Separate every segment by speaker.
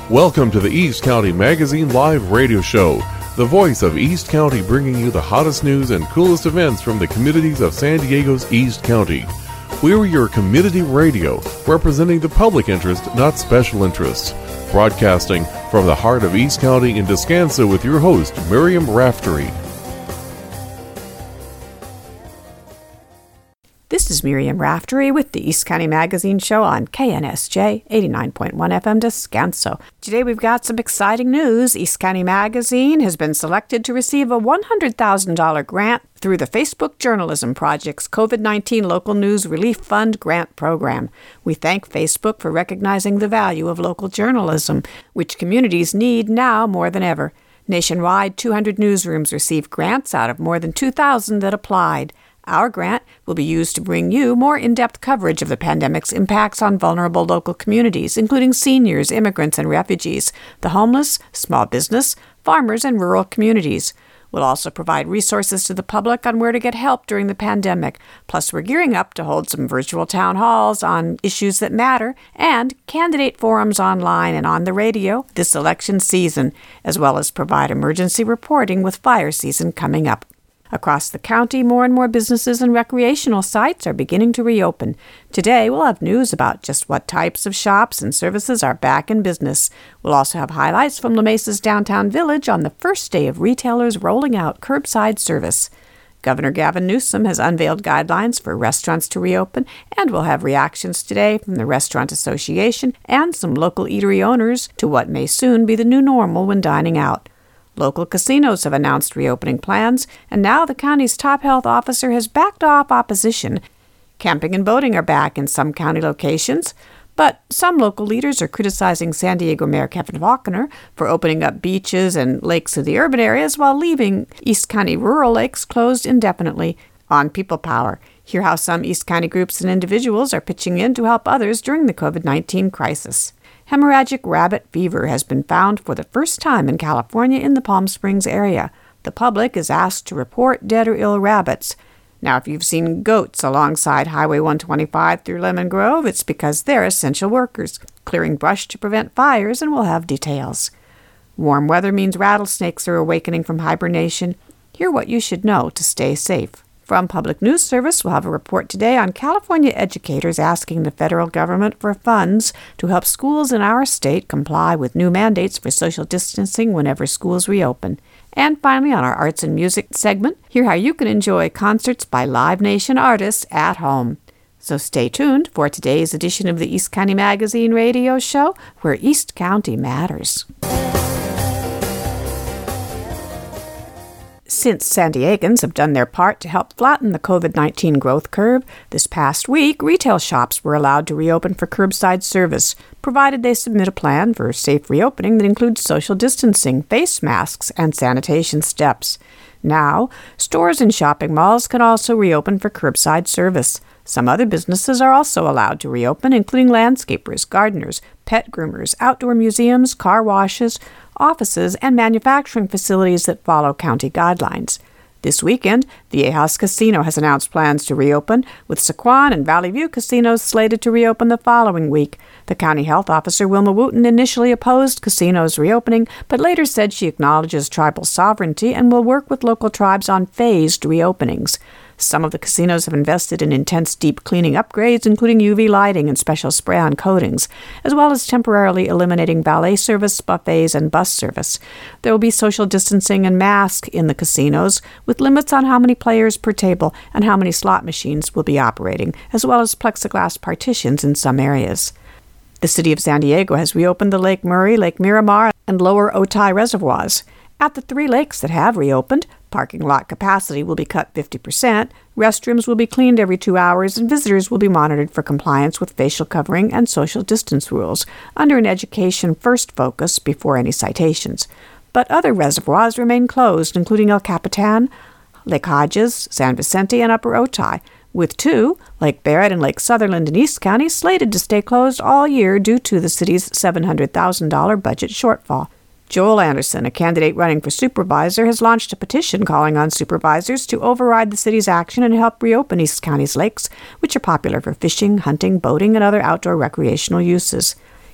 Speaker 1: Welcome to the East County Magazine Live Radio Show, the voice of East County, bringing you the hottest news and coolest events from the communities of San Diego's East County. We're your community radio, representing the public interest, not special interests. Broadcasting from the heart of East County in Descanso with your host, Miriam Raftery.
Speaker 2: This is Miriam Raftery with the East County Magazine Show on KNSJ 89.1 FM Descanso. Today we've got some exciting news. East County Magazine has been selected to receive a $100,000 grant through the Facebook Journalism Project's COVID-19 Local News Relief Fund grant program. We thank Facebook for recognizing the value of local journalism, which communities need now more than ever. Nationwide, 200 newsrooms received grants out of more than 2,000 that applied. Our grant will be used to bring you more in-depth coverage of the pandemic's impacts on vulnerable local communities, including seniors, immigrants, and refugees, the homeless, small business, farmers, and rural communities. We'll also provide resources to the public on where to get help during the pandemic. Plus, we're gearing up to hold some virtual town halls on issues that matter and candidate forums online and on the radio this election season, as well as provide emergency reporting with fire season coming up. Across the county, more and more businesses and recreational sites are beginning to reopen. Today, we'll have news about just what types of shops and services are back in business. We'll also have highlights from La Mesa's downtown village on the first day of retailers rolling out curbside service. Governor Gavin Newsom has unveiled guidelines for restaurants to reopen, and we'll have reactions today from the Restaurant Association and some local eatery owners to what may soon be the new normal when dining out. Local casinos have announced reopening plans, and now the county's top health officer has backed off opposition. Camping and boating are back in some county locations, but some local leaders are criticizing San Diego Mayor Kevin Faulconer for opening up beaches and lakes to the urban areas while leaving East County rural lakes closed indefinitely. On People Power, hear how some East County groups and individuals are pitching in to help others during the COVID-19 crisis. Hemorrhagic rabbit fever has been found for the first time in California in the Palm Springs area. The public is asked to report dead or ill rabbits. Now, if you've seen goats alongside Highway 125 through Lemon Grove, it's because they're essential workers, clearing brush to prevent fires, and we'll have details. Warm weather means rattlesnakes are awakening from hibernation. Hear what you should know to stay safe. From Public News Service, we'll have a report today on California educators asking the federal government for funds to help schools in our state comply with new mandates for social distancing whenever schools reopen. And finally, on our Arts and Music segment, hear how you can enjoy concerts by Live Nation artists at home. So stay tuned for today's edition of the East County Magazine Radio Show, where East County matters. Since San Diegans have done their part to help flatten the COVID-19 growth curve, this past week, retail shops were allowed to reopen for curbside service, provided they submit a plan for safe reopening that includes social distancing, face masks, and sanitation steps. Now, stores and shopping malls can also reopen for curbside service. Some other businesses are also allowed to reopen, including landscapers, gardeners, pet groomers, outdoor museums, car washes, offices, and manufacturing facilities that follow county guidelines. This weekend, the Ajas Casino has announced plans to reopen, with Sequan and Valley View casinos slated to reopen the following week. The county health officer, Wilma Wooten, initially opposed casinos reopening, but later said she acknowledges tribal sovereignty and will work with local tribes on phased reopenings. Some of the casinos have invested in intense deep cleaning upgrades, including UV lighting and special spray-on coatings, as well as temporarily eliminating valet service, buffets, and bus service. There will be social distancing and masks in the casinos, with limits on how many players per table and how many slot machines will be operating, as well as plexiglass partitions in some areas. The city of San Diego has reopened the Lake Murray, Lake Miramar, and Lower Otay reservoirs. At the 3 lakes that have reopened, parking lot capacity will be cut 50%, restrooms will be cleaned every 2 hours, and visitors will be monitored for compliance with facial covering and social distance rules, under an education-first focus before any citations. But other reservoirs remain closed, including El Capitan, Lake Hodges, San Vicente, and Upper Otay, with 2, Lake Barrett and Lake Sutherland in East County, slated to stay closed all year due to the city's $700,000 budget shortfall. Joel Anderson, a candidate running for supervisor, has launched a petition calling on supervisors to override the city's action and help reopen East County's lakes, which are popular for fishing, hunting, boating, and other outdoor recreational uses.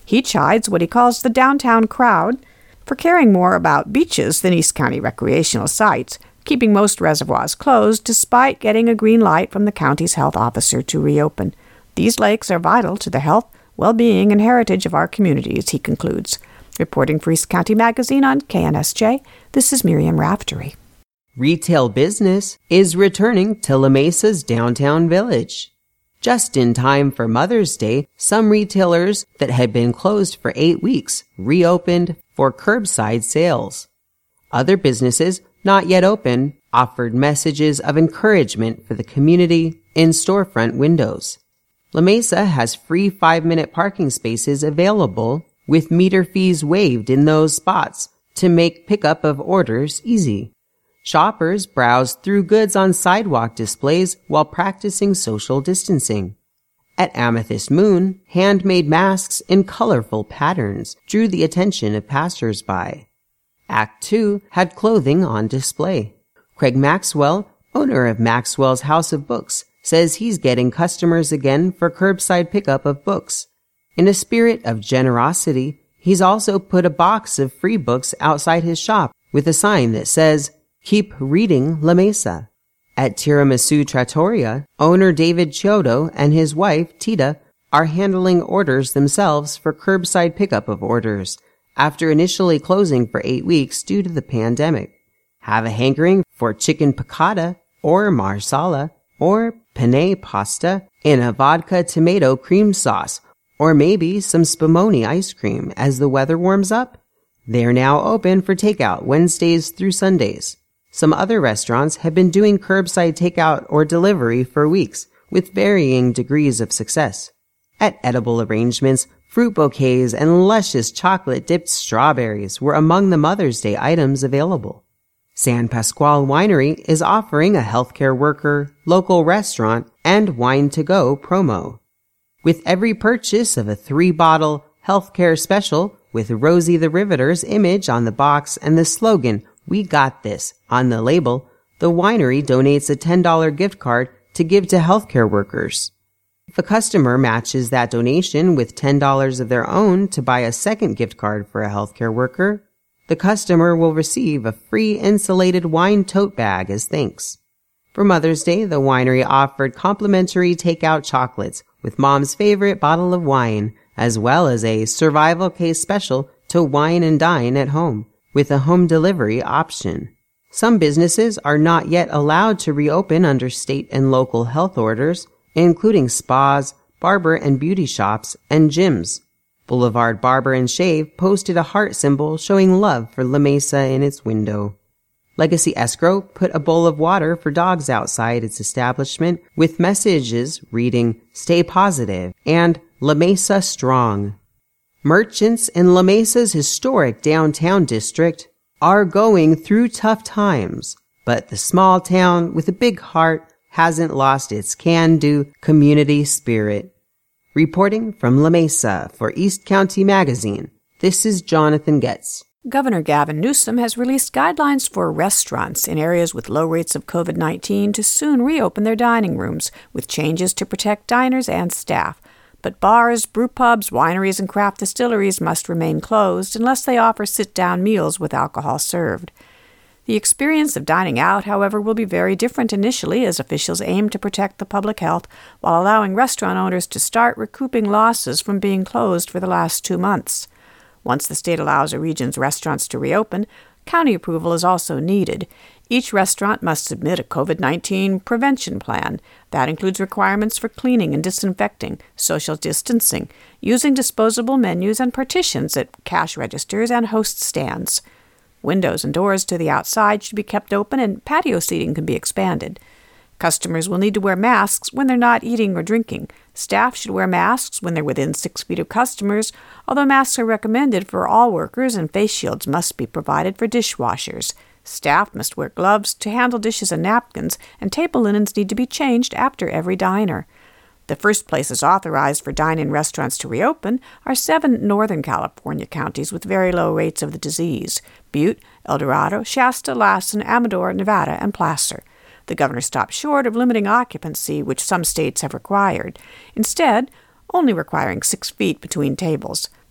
Speaker 2: He chides what he calls the downtown crowd for caring more about beaches than East County recreational sites, keeping most reservoirs closed despite getting a green light from the county's health officer to reopen. These lakes are vital to the health, well-being, and heritage of our communities, he concludes. Reporting for East County Magazine on KNSJ, this is Miriam Raftery.
Speaker 3: Retail business is returning to La Mesa's downtown village. Just in time for Mother's Day, some retailers that had been closed for 8 weeks reopened for curbside sales. Other businesses, not yet open, offered messages of encouragement for the community in storefront windows. La Mesa has free 5-minute parking spaces available with meter fees waived in those spots to make pickup of orders easy. Shoppers browsed through goods on sidewalk displays while practicing social distancing. At Amethyst Moon, handmade masks in colorful patterns drew the attention of passers-by. Act 2 had clothing on display. Craig Maxwell, owner of Maxwell's House of Books, says he's getting customers again for curbside pickup of books. In a spirit of generosity, he's also put a box of free books outside his shop with a sign that says, "Keep reading La Mesa." At Tiramisu Trattoria, owner David Chiodo and his wife, Tita, are handling orders themselves for curbside pickup of orders after initially closing for 8 weeks due to the pandemic. Have a hankering for chicken piccata or marsala or penne pasta in a vodka tomato cream sauce, or maybe some spumoni ice cream as the weather warms up? They're now open for takeout Wednesdays through Sundays. Some other restaurants have been doing curbside takeout or delivery for weeks with varying degrees of success. At Edible Arrangements, fruit bouquets and luscious chocolate-dipped strawberries were among the Mother's Day items available. San Pasquale Winery is offering a healthcare worker, local restaurant, and wine-to-go promo. With every purchase of a 3-bottle healthcare special with Rosie the Riveter's image on the box and the slogan, "We got this," on the label, the winery donates a $10 gift card to give to healthcare workers. If a customer matches that donation with $10 of their own to buy a second gift card for a healthcare worker, the customer will receive a free insulated wine tote bag as thanks. For Mother's Day, the winery offered complimentary takeout chocolates with Mom's favorite bottle of wine, as well as a survival case special to wine and dine at home, with a home delivery option. Some businesses are not yet allowed to reopen under state and local health orders, including spas, barber and beauty shops, and gyms. Boulevard Barber and Shave posted a heart symbol showing love for La Mesa in its window. Legacy Escrow put a bowl of water for dogs outside its establishment with messages reading, "Stay positive," and "La Mesa Strong." Merchants in La Mesa's historic downtown district are going through tough times, but the small town with a big heart hasn't lost its can-do community spirit. Reporting from La Mesa for East County Magazine, this is Jonathan Getz.
Speaker 2: Governor Gavin Newsom has released guidelines for restaurants in areas with low rates of COVID-19 to soon reopen their dining rooms, with changes to protect diners and staff. But bars, brew pubs, wineries, and craft distilleries must remain closed unless they offer sit-down meals with alcohol served. The experience of dining out, however, will be very different initially as officials aim to protect the public health while allowing restaurant owners to start recouping losses from being closed for the last 2 months. Once the state allows a region's restaurants to reopen, county approval is also needed. Each restaurant must submit a COVID-19 prevention plan. That includes requirements for cleaning and disinfecting, social distancing, using disposable menus and partitions at cash registers and host stands. Windows and doors to the outside should be kept open and patio seating can be expanded. Customers will need to wear masks when they're not eating or drinking. Staff should wear masks when they're within 6 feet of customers, although masks are recommended for all workers and face shields must be provided for dishwashers. Staff must wear gloves to handle dishes and napkins, and table linens need to be changed after every diner. The first places authorized for dine-in restaurants to reopen are 7 Northern California counties with very low rates of the disease: Butte, El Dorado, Shasta, Lassen, Amador, Nevada, and Placer. The governor stopped short of limiting occupancy, which some states have required, instead only requiring 6 feet between tables.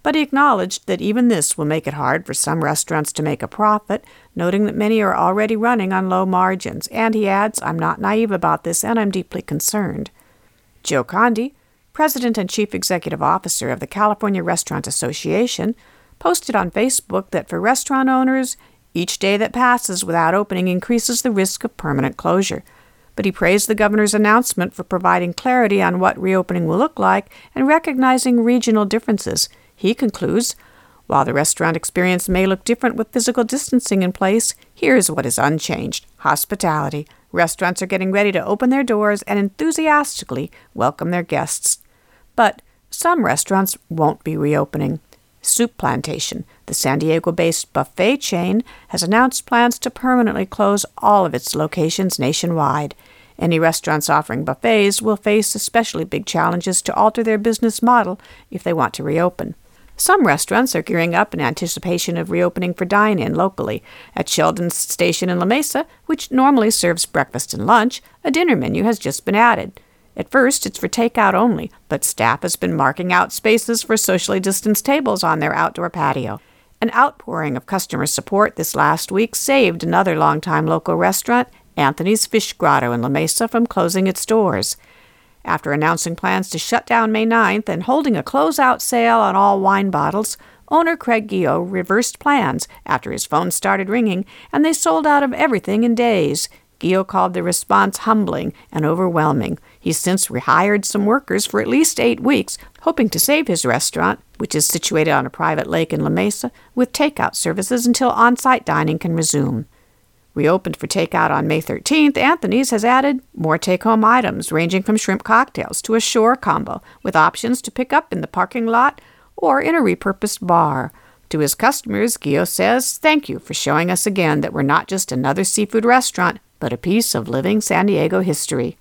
Speaker 2: But he acknowledged that even this will make it hard for some restaurants to make a profit, noting that many are already running on low margins. And he adds, "I'm not naive about this, and I'm deeply concerned." Joe Condi, President and Chief Executive Officer of the California Restaurant Association, posted on Facebook that for restaurant owners, each day that passes without opening increases the risk of permanent closure. But he praised the governor's announcement for providing clarity on what reopening will look like and recognizing regional differences. He concludes, "While the restaurant experience may look different with physical distancing in place, here's what is unchanged: hospitality. Restaurants are getting ready to open their doors and enthusiastically welcome their guests." But some restaurants won't be reopening. Soup Plantation, the San Diego-based buffet chain, has announced plans to permanently close all of its locations nationwide. Any restaurants offering buffets will face especially big challenges to alter their business model if they want to reopen. Some restaurants are gearing up in anticipation of reopening for dine-in locally. At Sheldon's Station in La Mesa, which normally serves breakfast and lunch, a dinner menu has just been added. At first, it's for takeout only, but staff has been marking out spaces for socially distanced tables on their outdoor patio. An outpouring of customer support this last week saved another longtime local restaurant, Anthony's Fish Grotto in La Mesa, from closing its doors. After announcing plans to shut down May 9th and holding a closeout sale on all wine bottles, owner Craig Gio reversed plans after his phone started ringing, and they sold out of everything in days. Gio called the response humbling and overwhelming. He's since rehired some workers for at least 8 weeks, hoping to save his restaurant, which is situated on a private lake in La Mesa, with takeout services until on-site dining can resume. Reopened for takeout on May 13th, Anthony's has added more take-home items ranging from shrimp cocktails to a shore combo, with options to pick up in the parking lot or in a repurposed bar. To his customers, Gio says, "Thank you for showing us again that we're not just another seafood restaurant, but a piece of living San Diego history."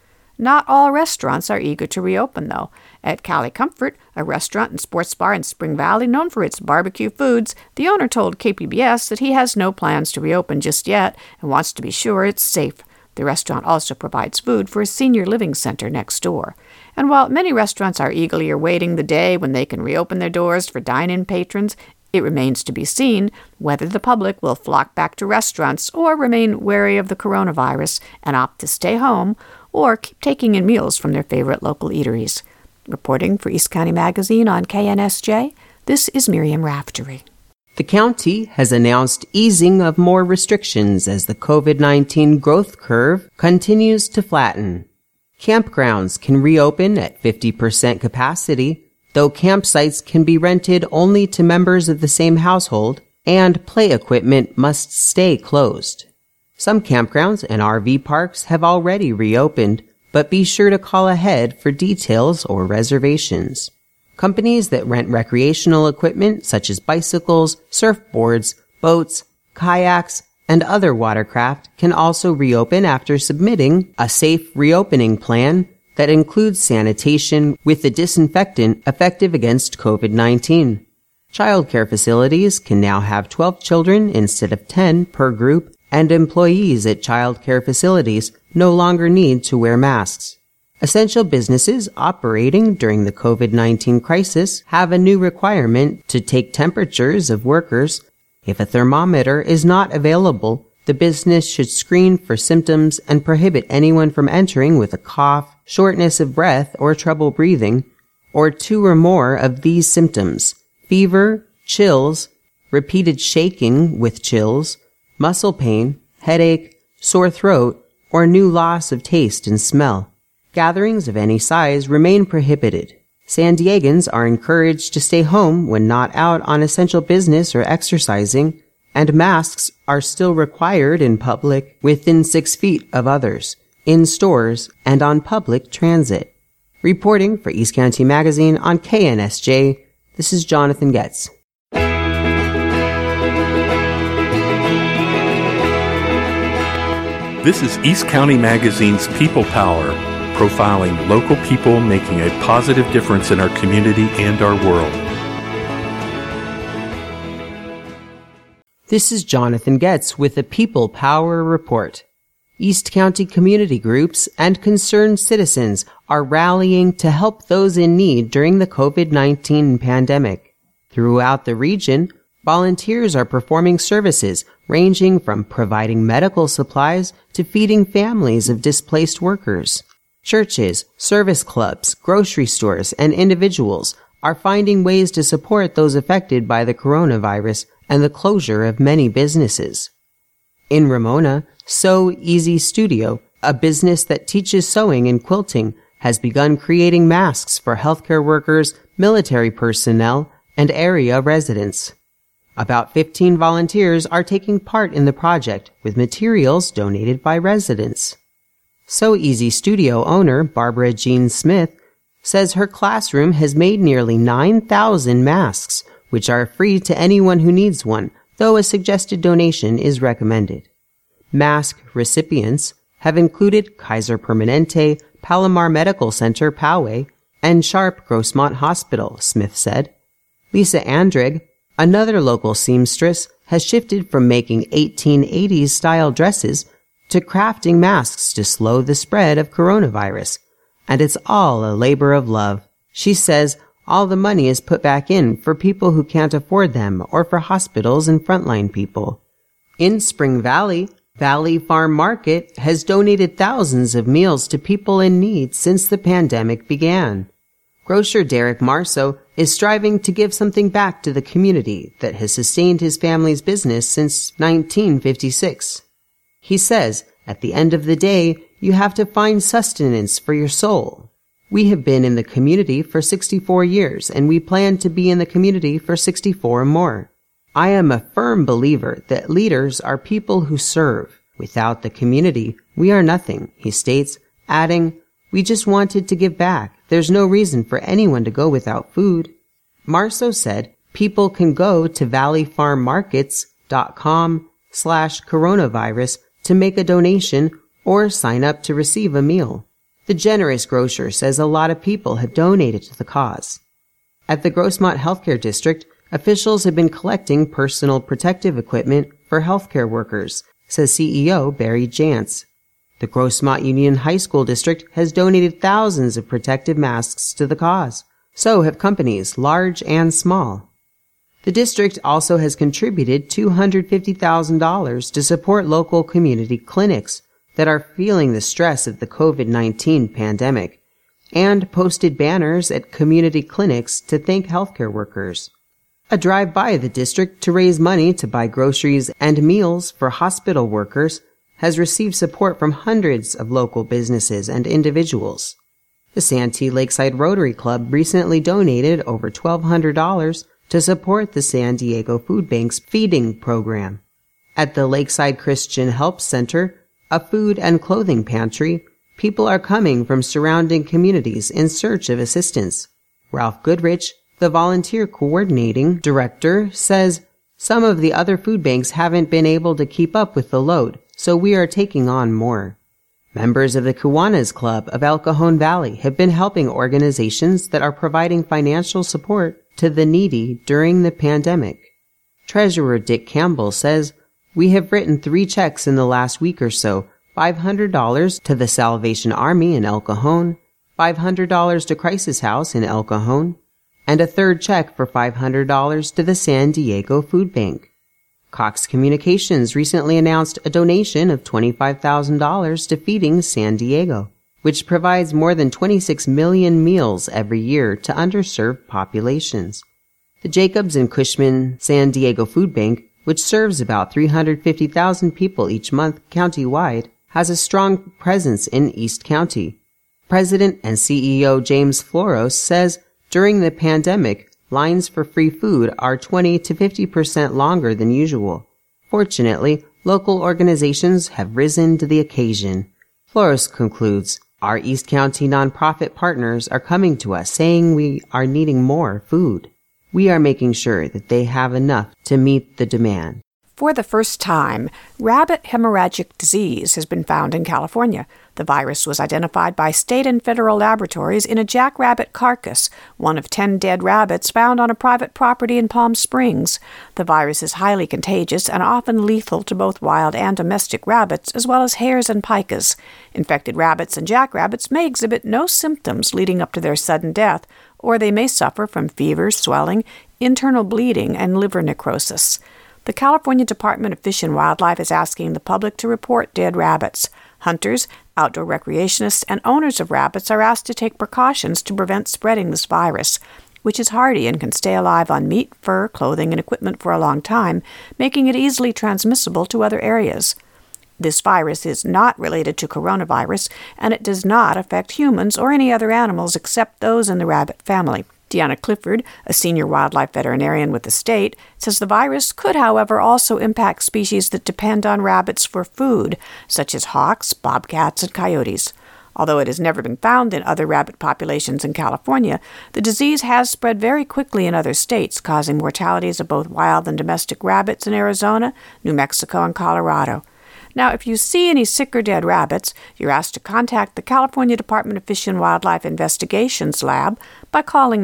Speaker 2: Not all restaurants are eager to reopen, though. At Cali Comfort, a restaurant and sports bar in Spring Valley known for its barbecue foods, the owner told KPBS that he has no plans to reopen just yet and wants to be sure it's safe. The restaurant also provides food for a senior living center next door. And while many restaurants are eagerly awaiting the day when they can reopen their doors for dine-in patrons, it remains to be seen whether the public will flock back to restaurants or remain wary of the coronavirus and opt to stay home or keep taking in meals from their favorite local eateries. Reporting for East County Magazine on KNSJ, this is Miriam Raftery.
Speaker 3: The county has announced easing of more restrictions as the COVID-19 growth curve continues to flatten. Campgrounds can reopen at 50% capacity, though campsites can be rented only to members of the same household, and play equipment must stay closed. Some campgrounds and RV parks have already reopened, but be sure to call ahead for details or reservations. Companies that rent recreational equipment such as bicycles, surfboards, boats, kayaks, and other watercraft can also reopen after submitting a safe reopening plan that includes sanitation with the disinfectant effective against COVID-19. Childcare facilities can now have 12 children instead of 10 per group, and employees at childcare facilities no longer need to wear masks. Essential businesses operating during the COVID-19 crisis have a new requirement to take temperatures of workers. If a thermometer is not available, the business should screen for symptoms and prohibit anyone from entering with a cough, shortness of breath, or trouble breathing, or 2 or more of these symptoms: fever, chills, repeated shaking with chills, muscle pain, headache, sore throat, or new loss of taste and smell. Gatherings of any size remain prohibited. San Diegans are encouraged to stay home when not out on essential business or exercising, and masks are still required in public within 6 feet of others, in stores, and on public transit. Reporting for East County Magazine on KNSJ, this is Jonathan Getz.
Speaker 4: This is East County Magazine's People Power, profiling local people making a positive difference in our community and our world.
Speaker 3: This is Jonathan Getz with the People Power Report. East County community groups and concerned citizens are rallying to help those in need during the COVID-19 pandemic. Throughout the region, volunteers are performing services ranging from providing medical supplies to feeding families of displaced workers. Churches, service clubs, grocery stores, and individuals are finding ways to support those affected by the coronavirus and the closure of many businesses. In Ramona, Sew Easy Studio, a business that teaches sewing and quilting, has begun creating masks for healthcare workers, military personnel, and area residents. About 15 volunteers are taking part in the project with materials donated by residents. Sew Easy Studio owner Barbara Jean Smith says her classroom has made nearly 9,000 masks, which are free to anyone who needs one, though a suggested donation is recommended. Mask recipients have included Kaiser Permanente, Palomar Medical Center, Poway, and Sharp Grossmont Hospital, Smith said. Lisa Andrig, another local seamstress, has shifted from making 1880s-style dresses to crafting masks to slow the spread of coronavirus. And it's all a labor of love. She says all the money is put back in for people who can't afford them or for hospitals and frontline people. In Spring Valley, Valley Farm Market has donated thousands of meals to people in need since the pandemic began. Grocer Derek Marceau is striving to give something back to the community that has sustained his family's business since 1956. He says, at the end of the day, you have to find sustenance for your soul. We have been in the community for 64 years, and we plan to be in the community for 64 more. I am a firm believer that leaders are people who serve. Without the community, we are nothing, he states, adding, we just wanted to give back. There's no reason for anyone to go without food. Marceau said people can go to valleyfarmmarkets.com/coronavirus to make a donation or sign up to receive a meal. The generous grocer says a lot of people have donated to the cause. At the Grossmont Healthcare District, officials have been collecting personal protective equipment for healthcare workers, says CEO Barry Jantz. The Grossmont Union High School District has donated thousands of protective masks to the cause. So have companies, large and small. The district also has contributed $250,000 to support local community clinics that are feeling the stress of the COVID-19 pandemic, and posted banners at community clinics to thank healthcare workers. A drive by the district to raise money to buy groceries and meals for hospital workers has received support from hundreds of local businesses and individuals. The Santee Lakeside Rotary Club recently donated over $1,200 to support the San Diego Food Bank's feeding program. At the Lakeside Christian Help Center, a food and clothing pantry, people are coming from surrounding communities in search of assistance. Ralph Goodrich, the volunteer coordinating director, says some of the other food banks haven't been able to keep up with the load, so we are taking on more. Members of the Kiwanis Club of El Cajon Valley have been helping organizations that are providing financial support to the needy during the pandemic. Treasurer Dick Campbell says, we have written 3 checks in the last week or so, $500 to the Salvation Army in El Cajon, $500 to Crisis House in El Cajon, and a third check for $500 to the San Diego Food Bank. Cox Communications recently announced a donation of $25,000 to Feeding San Diego, which provides more than 26 million meals every year to underserved populations. The Jacobs and Cushman San Diego Food Bank, which serves about 350,000 people each month countywide, has a strong presence in East County. President and CEO James Floros says during the pandemic, lines for free food are 20 to 50% longer than usual. Fortunately, local organizations have risen to the occasion. Floros concludes, our East County nonprofit partners are coming to us saying we are needing more food. We are making sure that they have enough to meet the demand.
Speaker 2: For the first time, rabbit hemorrhagic disease has been found in California. The virus was identified by state and federal laboratories in a jackrabbit carcass, one of 10 dead rabbits found on a private property in Palm Springs. The virus is highly contagious and often lethal to both wild and domestic rabbits, as well as hares and pikas. Infected rabbits and jackrabbits may exhibit no symptoms leading up to their sudden death, or they may suffer from fever, swelling, internal bleeding and liver necrosis. The California Department of Fish and Wildlife is asking the public to report dead rabbits. Hunters, outdoor recreationists, and owners of rabbits are asked to take precautions to prevent spreading this virus, which is hardy and can stay alive on meat, fur, clothing, and equipment for a long time, making it easily transmissible to other areas. This virus is not related to coronavirus, and it does not affect humans or any other animals except those in the rabbit family. Deanna Clifford, a senior wildlife veterinarian with the state, says the virus could, however, also impact species that depend on rabbits for food, such as hawks, bobcats, and coyotes. Although it has never been found in other rabbit populations in California, the disease has spread very quickly in other states, causing mortalities of both wild and domestic rabbits in Arizona, New Mexico, and Colorado. Now, if you see any sick or dead rabbits, you're asked to contact the California Department of Fish and Wildlife Investigations Lab by calling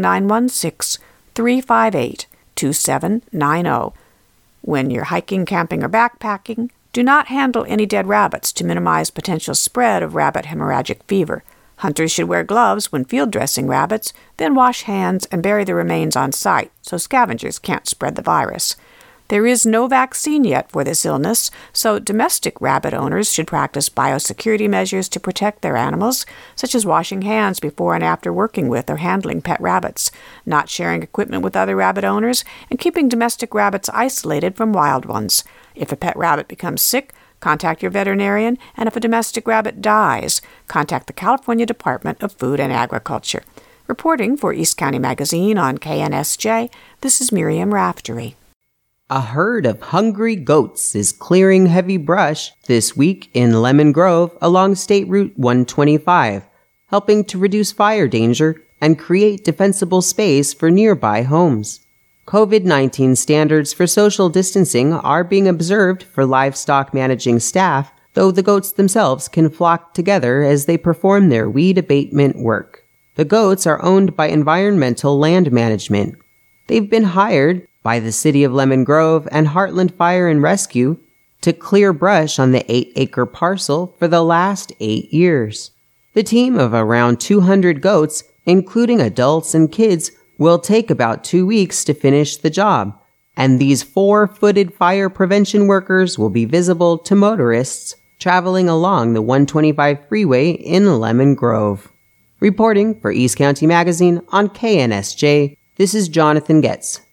Speaker 2: 916-358-2790. When you're hiking, camping, or backpacking, do not handle any dead rabbits to minimize potential spread of rabbit hemorrhagic fever. Hunters should wear gloves when field dressing rabbits, then wash hands and bury the remains on site so scavengers can't spread the virus. There is no vaccine yet for this illness, so domestic rabbit owners should practice biosecurity measures to protect their animals, such as washing hands before and after working with or handling pet rabbits, not sharing equipment with other rabbit owners, and keeping domestic rabbits isolated from wild ones. If a pet rabbit becomes sick, contact your veterinarian, and if a domestic rabbit dies, contact the California Department of Food and Agriculture. Reporting for East County Magazine on KNSJ, this is Miriam Raftery.
Speaker 3: A herd of hungry goats is clearing heavy brush this week in Lemon Grove along State Route 125, helping to reduce fire danger and create defensible space for nearby homes. COVID-19 standards for social distancing are being observed for livestock managing staff, though the goats themselves can flock together as they perform their weed abatement work. The goats are owned by Environmental Land Management. They've been hired by the City of Lemon Grove and Heartland Fire and Rescue to clear brush on the 8-acre parcel for the last 8 years. The team of around 200 goats, including adults and kids, will take about 2 weeks to finish the job, and these 4-footed fire prevention workers will be visible to motorists traveling along the 125 freeway in Lemon Grove. Reporting for East County Magazine on KNSJ, this is Jonathan Getz.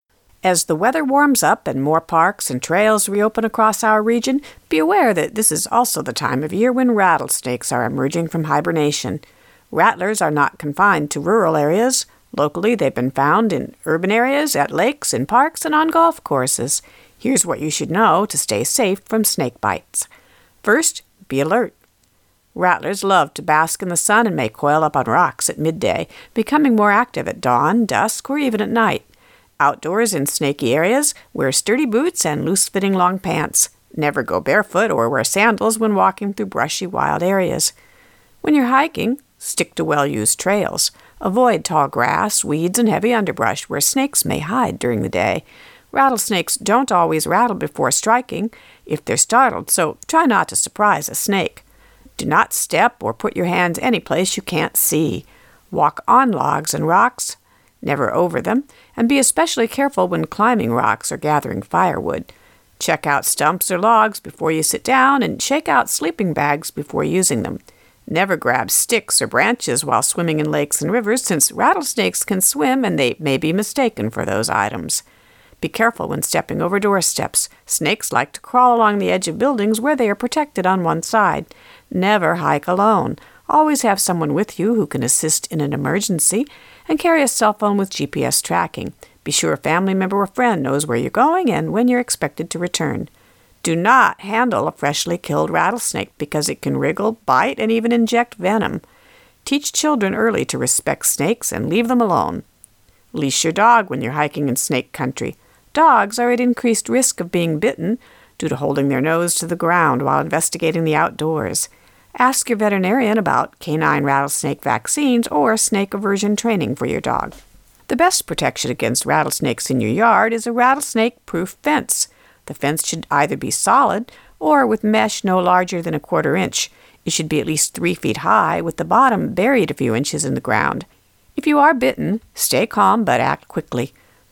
Speaker 2: As the weather warms up and more parks and trails reopen across our region, be aware that this is also the time of year when rattlesnakes are emerging from hibernation. Rattlers are not confined to rural areas. Locally, they've been found in urban areas, at lakes, in parks, and on golf courses. Here's what you should know to stay safe from snake bites. First, be alert. Rattlers love to bask in the sun and may coil up on rocks at midday, becoming more active at dawn, dusk, or even at night. Outdoors in snaky areas, wear sturdy boots and loose-fitting long pants. Never go barefoot or wear sandals when walking through brushy, wild areas. When you're hiking, stick to well-used trails. Avoid tall grass, weeds, and heavy underbrush where snakes may hide during the day. Rattlesnakes don't always rattle before striking if they're startled, so try not to surprise a snake. Do not step or put your hands any place you can't see. Walk on logs and rocks, never over them, and be especially careful when climbing rocks or gathering firewood. Check out stumps or logs before you sit down and shake out sleeping bags before using them. Never grab sticks or branches while swimming in lakes and rivers, since rattlesnakes can swim and they may be mistaken for those items. Be careful when stepping over doorsteps. Snakes like to crawl along the edge of buildings where they are protected on one side. Never hike alone. Always have someone with you who can assist in an emergency, and carry a cell phone with GPS tracking. Be sure a family member or friend knows where you're going and when you're expected to return. Do not handle a freshly killed rattlesnake because it can wriggle, bite, and even inject venom. Teach children early to respect snakes and leave them alone. Leash your dog when you're hiking in snake country. Dogs are at increased risk of being bitten due to holding their nose to the ground while investigating the outdoors. Ask your veterinarian about canine rattlesnake vaccines or snake aversion training for your dog. The best protection against rattlesnakes in your yard is a rattlesnake-proof fence. The fence should either be solid or with mesh no larger than 1/4 inch. It should be at least 3 feet high, with the bottom buried a few inches in the ground. If you are bitten, stay calm but act quickly.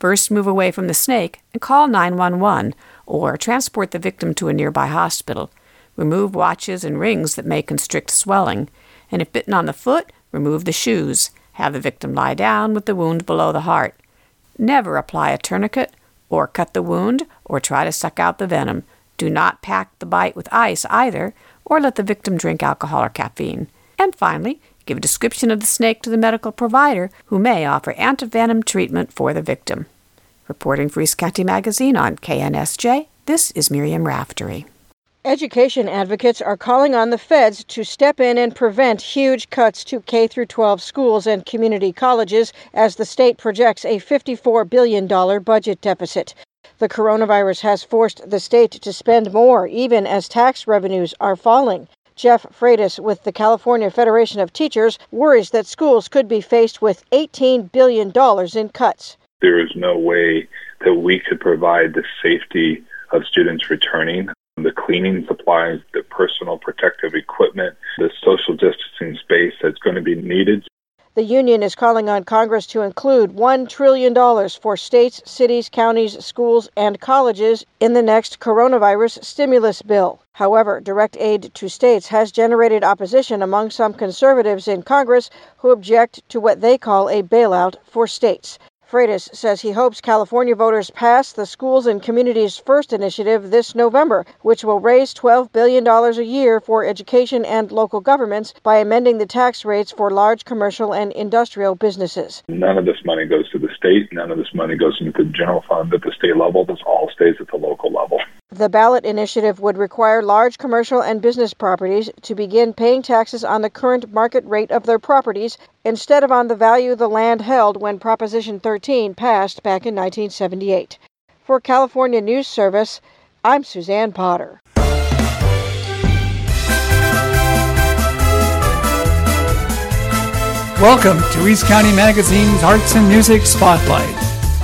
Speaker 2: First, move away from the snake and call 911 or transport the victim to a nearby hospital. Remove watches and rings that may constrict swelling, and if bitten on the foot, remove the shoes. Have the victim lie down with the wound below the heart. Never apply a tourniquet or cut the wound or try to suck out the venom. Do not pack the bite with ice either, or let the victim drink alcohol or caffeine. And finally, give a description of the snake to the medical provider, who may offer antivenom treatment for the victim. Reporting for East County Magazine on KNSJ, this is Miriam Raftery.
Speaker 5: Education advocates are calling on the feds to step in and prevent huge cuts to K-12 schools and community colleges as the state projects a $54 billion budget deficit. The coronavirus has forced the state to spend more, even as tax revenues are falling. Jeff Freitas with the California Federation of Teachers worries that schools could be faced with $18 billion in cuts.
Speaker 6: There is no way that we could provide the safety of students returning, the cleaning supplies, the personal protective equipment, the social distancing space that's going to be needed.
Speaker 5: The union is calling on Congress to include $1 trillion for states, cities, counties, schools, and colleges in the next coronavirus stimulus bill. However, direct aid to states has generated opposition among some conservatives in Congress who object to what they call a bailout for states. Freitas says he hopes California voters pass the Schools and Communities First initiative this November, which will raise $12 billion a year for education and local governments by amending the tax rates for large commercial and industrial businesses.
Speaker 6: None of this money goes to the state. None of this money goes into the general fund at the state level. This all stays at the local level.
Speaker 5: The ballot initiative would require large commercial and business properties to begin paying taxes on the current market rate of their properties instead of on the value the land held when Proposition 13 passed back in 1978. For California News Service, I'm Suzanne Potter.
Speaker 7: Welcome to East County Magazine's Arts and Music Spotlight.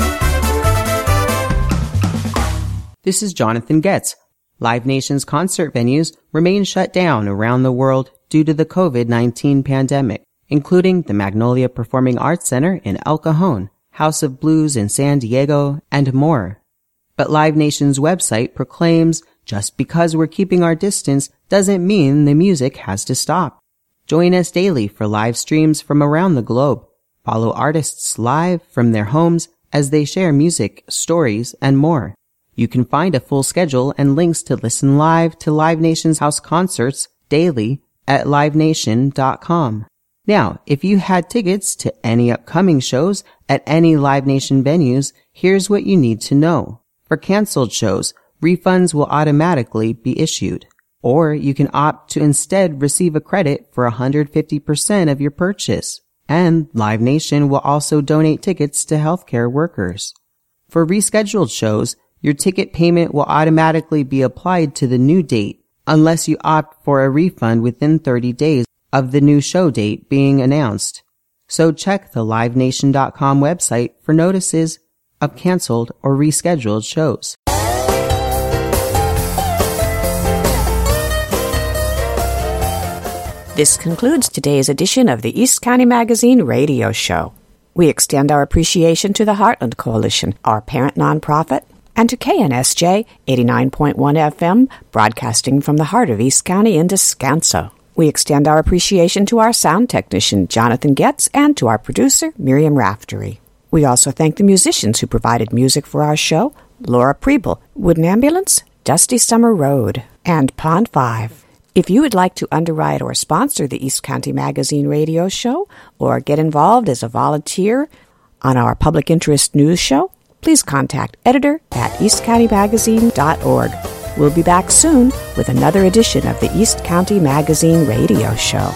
Speaker 3: This is Jonathan Getz. Live Nation's concert venues remain shut down around the world due to the COVID-19 pandemic, including the Magnolia Performing Arts Center in El Cajon, House of Blues in San Diego, and more. But Live Nation's website proclaims just because we're keeping our distance doesn't mean the music has to stop. Join us daily for live streams from around the globe. Follow artists live from their homes as they share music, stories, and more. You can find a full schedule and links to listen live to Live Nation's house concerts daily at livenation.com. Now, if you had tickets to any upcoming shows at any Live Nation venues, here's what you need to know. For canceled shows, refunds will automatically be issued. Or you can opt to instead receive a credit for 150% of your purchase. And Live Nation will also donate tickets to healthcare workers. For rescheduled shows, your ticket payment will automatically be applied to the new date unless you opt for a refund within 30 days of the new show date being announced. So check the LiveNation.com website for notices of canceled or rescheduled shows.
Speaker 2: This concludes today's edition of the East County Magazine radio show. We extend our appreciation to the Heartland Coalition, our parent nonprofit, and to KNSJ 89.1 FM, broadcasting from the heart of East County in Descanso. We extend our appreciation to our sound technician, Jonathan Getz, and to our producer, Miriam Raftery. We also thank the musicians who provided music for our show, Laura Preble, Wooden Ambulance, Dusty Summer Road, and Pond 5. If you would like to underwrite or sponsor the East County Magazine radio show, or get involved as a volunteer on our public interest news show, please contact editor@eastcountymagazine.org. We'll be back soon with another edition of the East County Magazine radio show.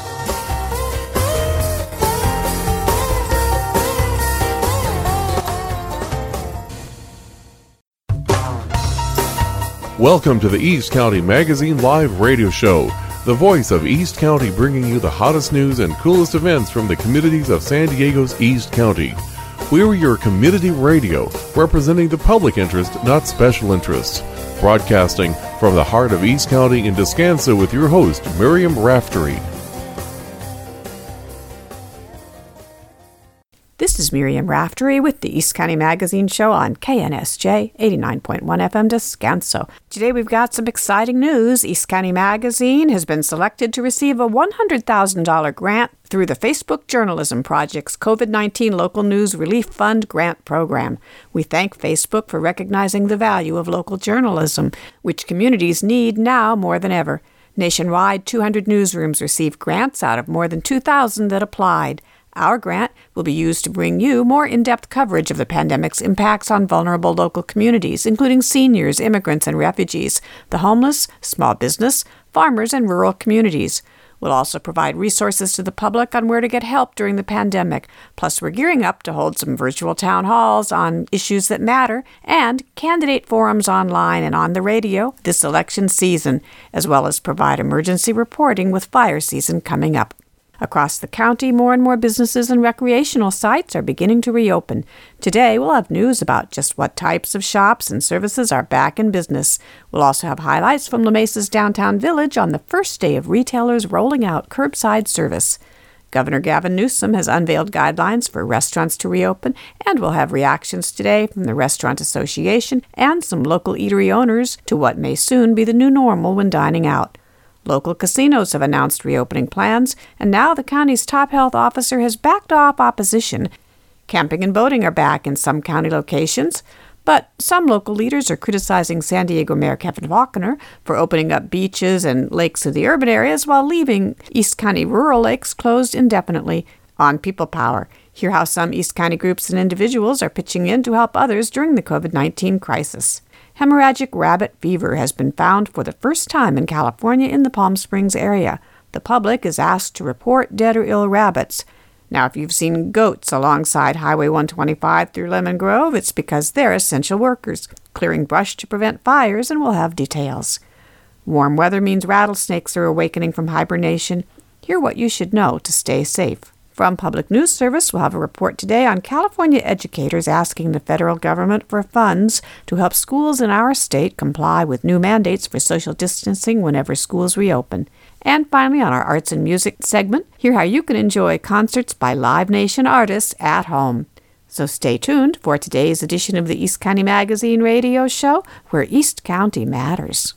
Speaker 1: Welcome to the East County Magazine live radio show, the voice of East County, bringing you the hottest news and coolest events from the communities of San Diego's East County. We're your community radio, representing the public interest, not special interests. Broadcasting from the heart of East County in Descanso with your host, Miriam Raftery.
Speaker 2: This is is Miriam Raftery with the East County Magazine Show on KNSJ 89.1 FM Descanso. Today we've got some exciting news. East County Magazine has been selected to receive a $100,000 grant through the Facebook Journalism Project's COVID-19 Local News Relief Fund grant program. We thank Facebook for recognizing the value of local journalism, which communities need now more than ever. Nationwide, 200 newsrooms received grants out of more than 2,000 that applied. Our grant will be used to bring you more in-depth coverage of the pandemic's impacts on vulnerable local communities, including seniors, immigrants, and refugees, the homeless, small business, farmers, and rural communities. We'll also provide resources to the public on where to get help during the pandemic. Plus, we're gearing up to hold some virtual town halls on issues that matter and candidate forums online and on the radio this election season, as well as provide emergency reporting with fire season coming up. Across the county, more and more businesses and recreational sites are beginning to reopen. Today, we'll have news about just what types of shops and services are back in business. We'll also have highlights from La Mesa's downtown village on the first day of retailers rolling out curbside service. Governor Gavin Newsom has unveiled guidelines for restaurants to reopen, and we'll have reactions today from the Restaurant Association and some local eatery owners to what may soon be the new normal when dining out. Local casinos have announced reopening plans, and now the county's top health officer has backed off opposition. Camping and boating are back in some county locations, but some local leaders are criticizing San Diego Mayor Kevin Faulconer for opening up beaches and lakes of the urban areas while leaving East County rural lakes closed indefinitely. On People Power, hear how some East County groups and individuals are pitching in to help others during the COVID-19 crisis. Hemorrhagic rabbit fever has been found for the first time in California in the Palm Springs area. The public is asked to report dead or ill rabbits. Now, if you've seen goats alongside Highway 125 through Lemon Grove, it's because they're essential workers, clearing brush to prevent fires, and we'll have details. Warm weather means rattlesnakes are awakening from hibernation. Hear what you should know to stay safe. From Public News Service, we'll have a report today on California educators asking the federal government for funds to help schools in our state comply with new mandates for social distancing whenever schools reopen. And finally, on our Arts and Music segment, hear how you can enjoy concerts by Live Nation artists at home. So stay tuned for today's edition of the East County Magazine radio show, where East County matters.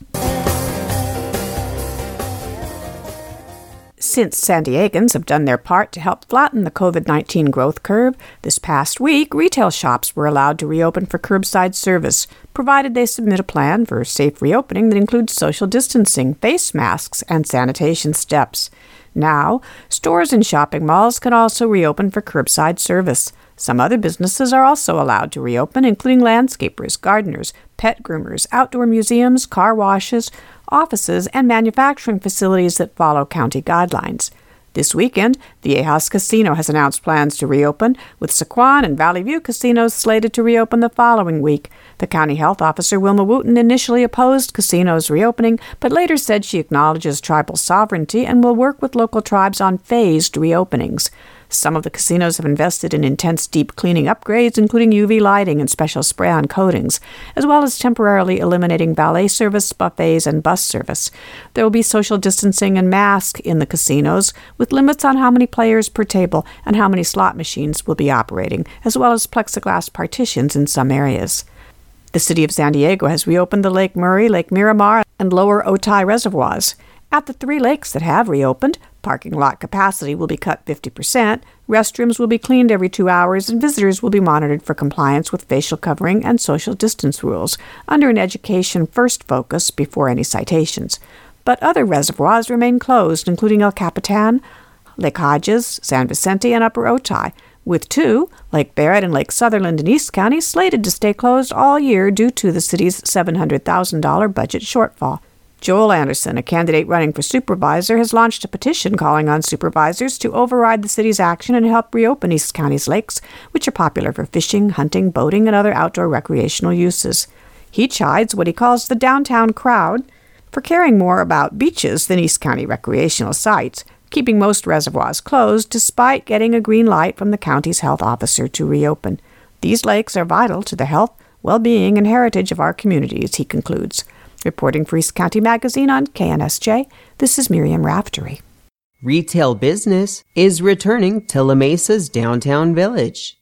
Speaker 2: Since San Diegans have done their part to help flatten the COVID-19 growth curve, this past week, retail shops were allowed to reopen for curbside service, provided they submit a plan for safe reopening that includes social distancing, face masks, and sanitation steps. Now, stores and shopping malls can also reopen for curbside service. Some other businesses are also allowed to reopen, including landscapers, gardeners, pet groomers, outdoor museums, car washes, offices, and manufacturing facilities that follow county guidelines. This weekend, the Ajas Casino has announced plans to reopen, with Sequan and Valley View casinos slated to reopen the following week. The county health officer, Wilma Wooten, initially opposed casinos reopening, but later said she acknowledges tribal sovereignty and will work with local tribes on phased reopenings. Some of the casinos have invested in intense deep cleaning upgrades, including UV lighting and special spray-on coatings, as well as temporarily eliminating valet service, buffets, and bus service. There will be social distancing and masks in the casinos, with limits on how many players per table and how many slot machines will be operating, as well as plexiglass partitions in some areas. The city of San Diego has reopened the Lake Murray, Lake Miramar, and Lower Otay reservoirs. At the 3 lakes that have reopened, parking lot capacity will be cut 50%, restrooms will be cleaned every 2 hours, and visitors will be monitored for compliance with facial covering and social distance rules, under an education-first focus before any citations. But other reservoirs remain closed, including El Capitan, Lake Hodges, San Vicente, and Upper Otay, with 2, Lake Barrett and Lake Sutherland in East County, slated to stay closed all year due to the city's $700,000 budget shortfall. Joel Anderson, a candidate running for supervisor, has launched a petition calling on supervisors to override the city's action and help reopen East County's lakes, which are popular for fishing, hunting, boating, and other outdoor recreational uses. He chides what he calls the downtown crowd for caring more about beaches than East County recreational sites, keeping most reservoirs closed despite getting a green light from the county's health officer to reopen. These lakes are vital to the health, well-being, and heritage of our communities, he concludes. Reporting for East County Magazine on KNSJ, this is Miriam Raftery.
Speaker 3: Retail business is returning to La Mesa's downtown village.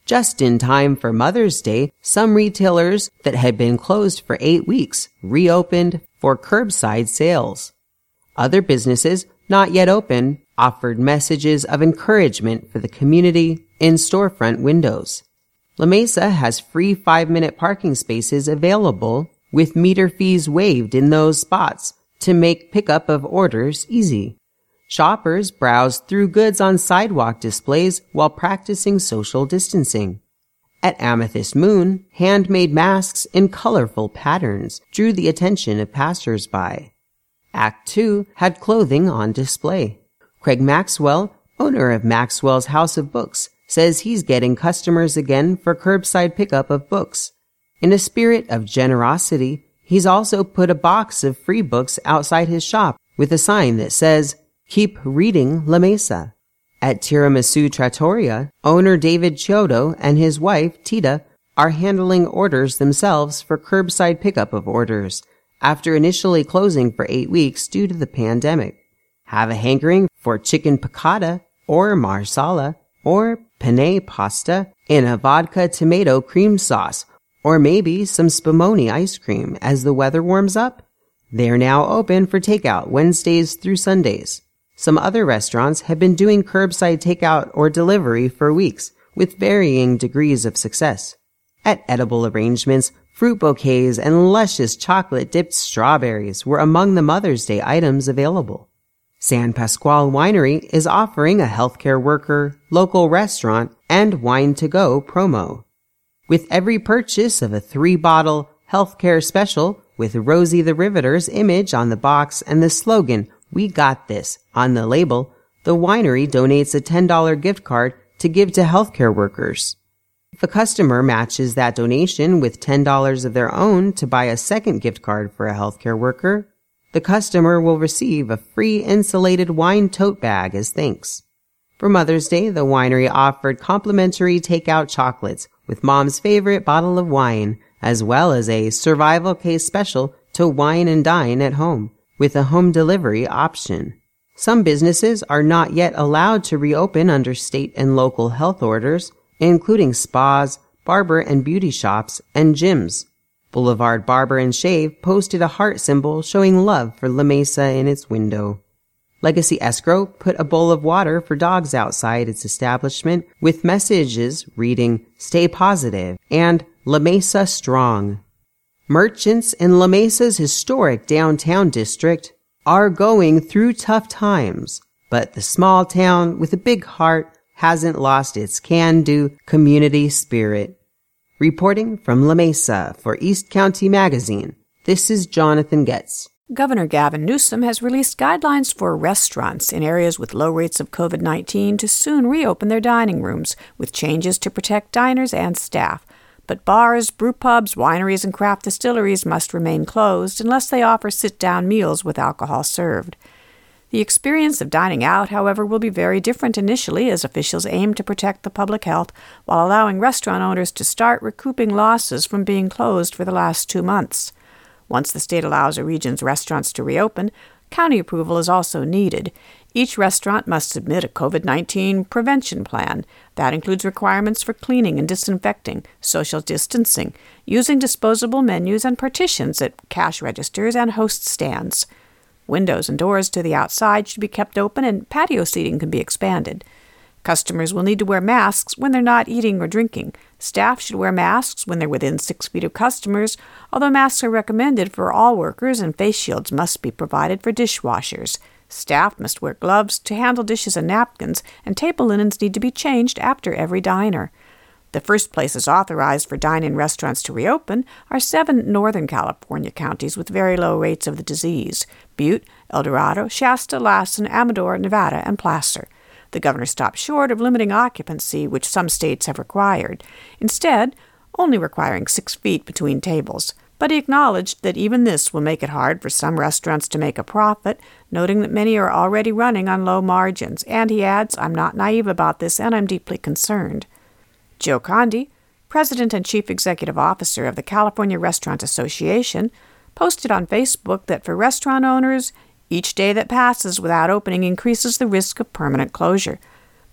Speaker 3: Just in time for Mother's Day, some retailers that had been closed for 8 weeks reopened for curbside sales. Other businesses, not yet open, offered messages of encouragement for the community in storefront windows. La Mesa has free 5-minute parking spaces available with meter fees waived in those spots to make pickup of orders easy. Shoppers browse through goods on sidewalk displays while practicing social distancing. At Amethyst Moon, handmade masks in colorful patterns drew the attention of passers-by. Act 2 had clothing on display. Craig Maxwell, owner of Maxwell's House of Books, says he's getting customers again for curbside pickup of books. In a spirit of generosity, he's also put a box of free books outside his shop with a sign that says, "Keep reading La Mesa." At Tiramisu Trattoria, owner David Chiodo and his wife, Tita, are handling orders themselves for curbside pickup of orders, after initially closing for 8 weeks due to the pandemic. Have a hankering for chicken piccata or marsala or penne pasta in a vodka tomato cream sauce, or maybe some spumoni ice cream as the weather warms up? They're now open for takeout Wednesdays through Sundays. Some other restaurants have been doing curbside takeout or delivery for weeks, with varying degrees of success. At Edible Arrangements, fruit bouquets and luscious chocolate-dipped strawberries were among the Mother's Day items available. San Pasqual Winery is offering a healthcare worker, local restaurant, and wine-to-go promo. With every purchase of a 3-bottle healthcare special with Rosie the Riveter's image on the box and the slogan, "We got this," on the label, the winery donates a $10 gift card to give to healthcare workers. If a customer matches that donation with $10 of their own to buy a second gift card for a healthcare worker, the customer will receive a free insulated wine tote bag as thanks. For Mother's Day, the winery offered complimentary takeout chocolates with Mom's favorite bottle of wine, as well as a survival case special to wine and dine at home, with a home delivery option. Some businesses are not yet allowed to reopen under state and local health orders, including spas, barber and beauty shops, and gyms. Boulevard Barber and Shave posted a heart symbol showing love for La Mesa in its window. Legacy Escrow put a bowl of water for dogs outside its establishment with messages reading, "Stay positive," and "La Mesa Strong." Merchants in La Mesa's historic downtown district are going through tough times, but the small town with a big heart hasn't lost its can-do community spirit. Reporting from La Mesa for East County Magazine, this is Jonathan Getz.
Speaker 2: Governor Gavin Newsom has released guidelines for restaurants in areas with low rates of COVID-19 to soon reopen their dining rooms, with changes to protect diners and staff. But bars, brew pubs, wineries, and craft distilleries must remain closed unless they offer sit-down meals with alcohol served. The experience of dining out, however, will be very different initially as officials aim to protect the public health while allowing restaurant owners to start recouping losses from being closed for the last 2 months. Once the state allows a region's restaurants to reopen, county approval is also needed. Each restaurant must submit a COVID-19 prevention plan. That includes requirements for cleaning and disinfecting, social distancing, using disposable menus and partitions at cash registers and host stands. Windows and doors to the outside should be kept open and patio seating can be expanded. Customers will need to wear masks when they're not eating or drinking. Staff should wear masks when they're within 6 feet of customers, although masks are recommended for all workers and face shields must be provided for dishwashers. Staff must wear gloves to handle dishes and napkins, and table linens need to be changed after every diner. The first places authorized for dine-in restaurants to reopen are 7 Northern California counties with very low rates of the disease: Butte, El Dorado, Shasta, Lassen, Amador, Nevada, and Placer. The governor stopped short of limiting occupancy, which some states have required, instead only requiring 6 feet between tables. But he acknowledged that even this will make it hard for some restaurants to make a profit, noting that many are already running on low margins. And he adds, "I'm not naive about this, and I'm deeply concerned." Joe Condi, President and Chief Executive Officer of the California Restaurant Association, posted on Facebook that for restaurant owners, each day that passes without opening increases the risk of permanent closure.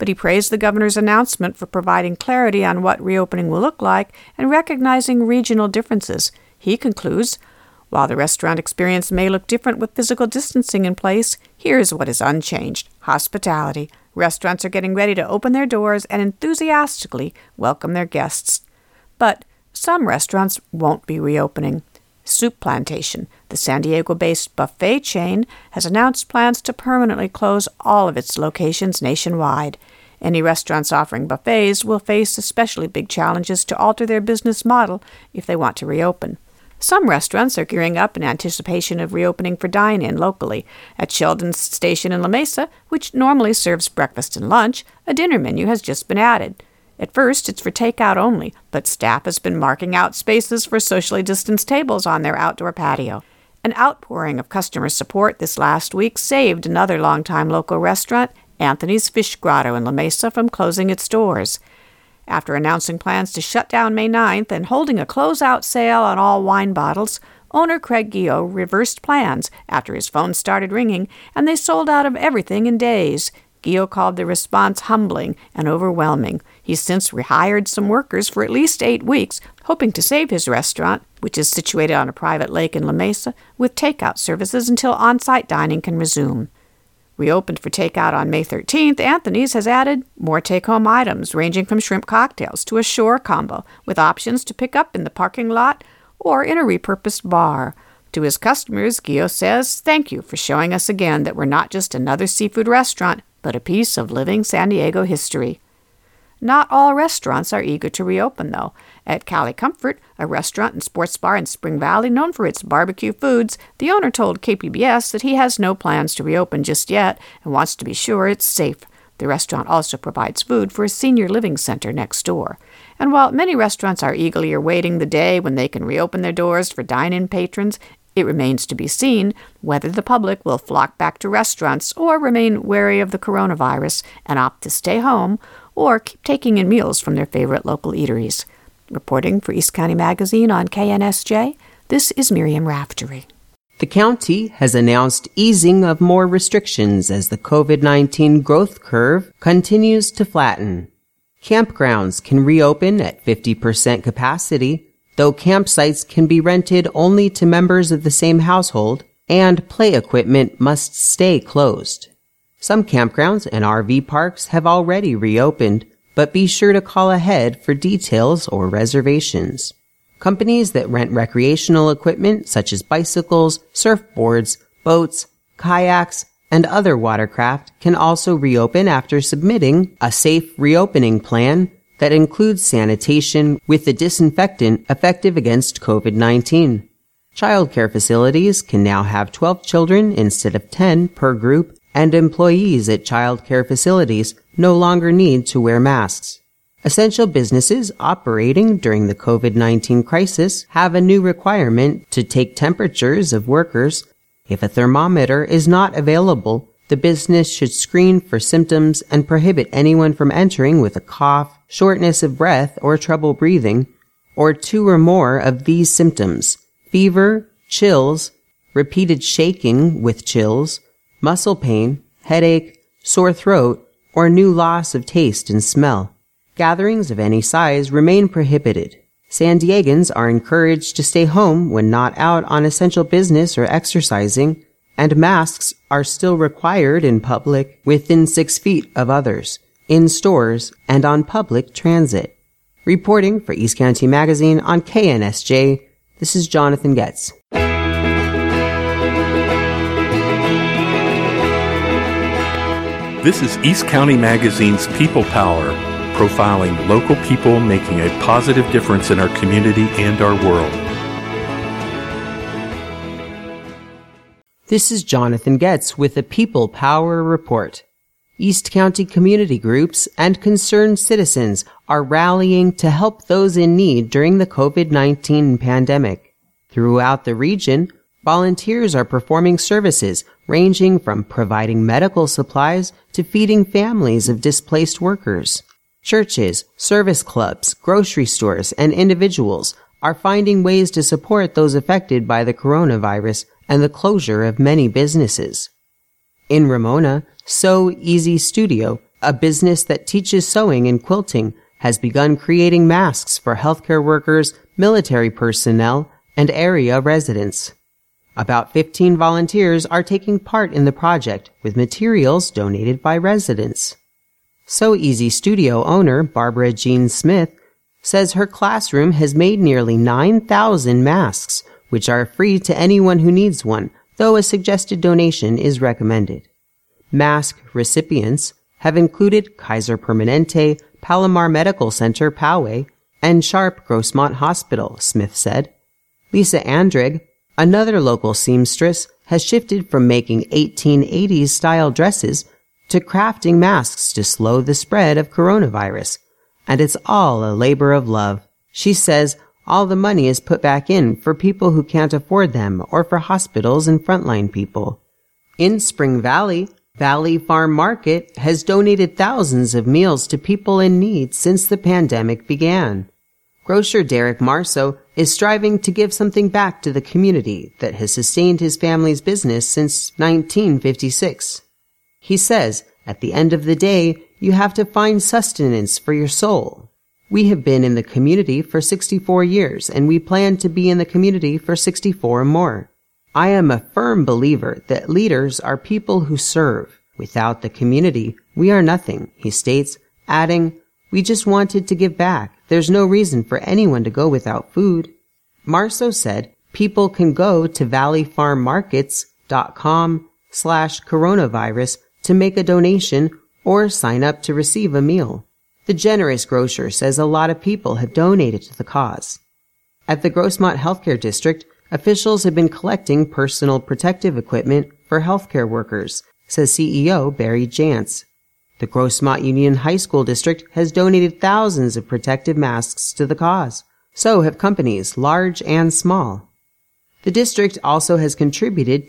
Speaker 2: but he praised the governor's announcement for providing clarity on what reopening will look like and recognizing regional differences. He concludes, while the restaurant experience may look different with physical distancing in place, here's what is unchanged: hospitality. Restaurants are getting ready to open their doors and enthusiastically welcome their guests. But some restaurants won't be reopening. Soup Plantation, the San Diego-based buffet chain, has announced plans to permanently close all of its locations nationwide. Any restaurants offering buffets will face especially big challenges to alter their business model if they want to reopen. Some restaurants are gearing up in anticipation of reopening for dine-in locally. At Sheldon's Station in La Mesa, which normally serves breakfast and lunch, a dinner menu has just been added. At first, it's for takeout only, but staff has been marking out spaces for socially distanced tables on their outdoor patio. An outpouring of customer support this last week saved another longtime local restaurant, Anthony's Fish Grotto in La Mesa, from closing its doors. After announcing plans to shut down May 9th and holding a closeout sale on all wine bottles, owner Craig Gio reversed plans after his phone started ringing, and they sold out of everything in days. Gio called the response humbling and overwhelming. He's since rehired some workers for at least 8 weeks, hoping to save his restaurant, which is situated on a private lake in La Mesa, with takeout services until on-site dining can resume. Reopened for takeout on May 13th, Anthony's has added more take-home items ranging from shrimp cocktails to a shore combo, with options to pick up in the parking lot or in a repurposed bar. To his customers, Gio says, "Thank you for showing us again that we're not just another seafood restaurant, but a piece of living San Diego history." Not all restaurants are eager to reopen, though. At Cali Comfort, a restaurant and sports bar in Spring Valley known for its barbecue foods, the owner told KPBS that he has no plans to reopen just yet and wants to be sure it's safe. The restaurant also provides food for a senior living center next door. And while many restaurants are eagerly awaiting the day when they can reopen their doors for dine-in patrons, it remains to be seen whether the public will flock back to restaurants or remain wary of the coronavirus and opt to stay home or keep taking in meals from their favorite local eateries. Reporting for East County Magazine on KNSJ, this is Miriam Raftery.
Speaker 3: The county has announced easing of more restrictions as the COVID-19 growth curve continues to flatten. Campgrounds can reopen at 50% capacity, though campsites can be rented only to members of the same household, and play equipment must stay closed. Some campgrounds and RV parks have already reopened, but be sure to call ahead for details or reservations. Companies that rent recreational equipment such as bicycles, surfboards, boats, kayaks, and other watercraft can also reopen after submitting a safe reopening plan that includes sanitation with the disinfectant effective against COVID-19. Childcare facilities can now have 12 children instead of 10 per group, and employees at child care facilities no longer need to wear masks. Essential businesses operating during the COVID-19 crisis have a new requirement to take temperatures of workers. If a thermometer is not available, the business should screen for symptoms and prohibit anyone from entering with a cough, shortness of breath, or trouble breathing, or 2 or more of these symptoms: fever, chills, repeated shaking with chills, muscle pain, headache, sore throat, or new loss of taste and smell. Gatherings of any size remain prohibited. San Diegans are encouraged to stay home when not out on essential business or exercising, and masks are still required in public within 6 feet of others, in stores, and on public transit. Reporting for East County Magazine on KNSJ, this is Jonathan Getz.
Speaker 4: This is East County Magazine's People Power, profiling local people making a positive difference in our community and our world.
Speaker 3: This is Jonathan Getz with the People Power Report. East County community groups and concerned citizens are rallying to help those in need during the COVID-19 pandemic. Throughout the region, volunteers are performing services ranging from providing medical supplies to feeding families of displaced workers. Churches, service clubs, grocery stores, and individuals are finding ways to support those affected by the coronavirus and the closure of many businesses. In Ramona, So Easy Studio, a business that teaches sewing and quilting, has begun creating masks for healthcare workers, military personnel, and area residents. About 15 volunteers are taking part in the project with materials donated by residents. Sew Easy Studio owner Barbara Jean Smith says her classroom has made nearly 9,000 masks, which are free to anyone who needs one, though a suggested donation is recommended. Mask recipients have included Kaiser Permanente, Palomar Medical Center, Poway, and Sharp Grossmont Hospital, Smith said. Lisa Andrig, another local seamstress, has shifted from making 1880s-style dresses to crafting masks to slow the spread of coronavirus. And it's all a labor of love. She says all the money is put back in for people who can't afford them or for hospitals and frontline people. In Spring Valley, Valley Farm Market has donated thousands of meals to people in need since the pandemic began. Grocer Derek Marceau is striving to give something back to the community that has sustained his family's business since 1956. He says, at the end of the day, you have to find sustenance for your soul. We have been in the community for 64 years, and we plan to be in the community for 64 more. I am a firm believer that leaders are people who serve. Without the community, we are nothing, he states, adding, we just wanted to give back. There's no reason for anyone to go without food. Marceau said people can go to valleyfarmmarkets.com/coronavirus to make a donation or sign up to receive a meal. The generous grocer says a lot of people have donated to the cause. At the Grossmont Healthcare District, officials have been collecting personal protective equipment for healthcare workers, says CEO Barry Jantz. The Grossmont Union High School District has donated thousands of protective masks to the cause. So have companies, large and small. The district also has contributed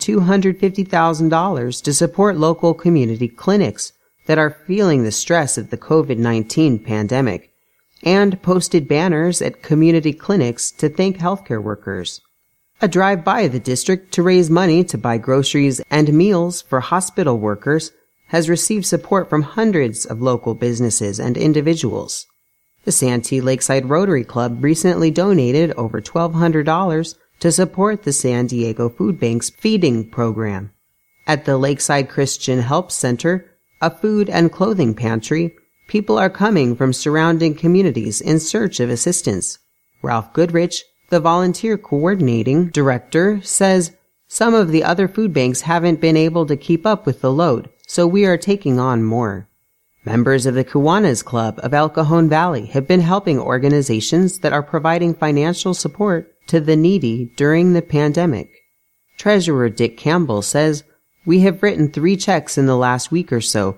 Speaker 3: $250,000 to support local community clinics that are feeling the stress of the COVID-19 pandemic, and posted banners at community clinics to thank healthcare workers. A drive by the district to raise money to buy groceries and meals for hospital workers has received support from hundreds of local businesses and individuals. The Santee Lakeside Rotary Club recently donated over $1,200 to support the San Diego Food Bank's feeding program. At the Lakeside Christian Help Center, a food and clothing pantry, people are coming from surrounding communities in search of assistance. Ralph Goodrich, the volunteer coordinating director, says some of the other food banks haven't been able to keep up with the load, so we are taking on more. Members of the Kiwanis Club of El Cajon Valley have been helping organizations that are providing financial support to the needy during the pandemic. Treasurer Dick Campbell says, we have written 3 checks in the last week or so,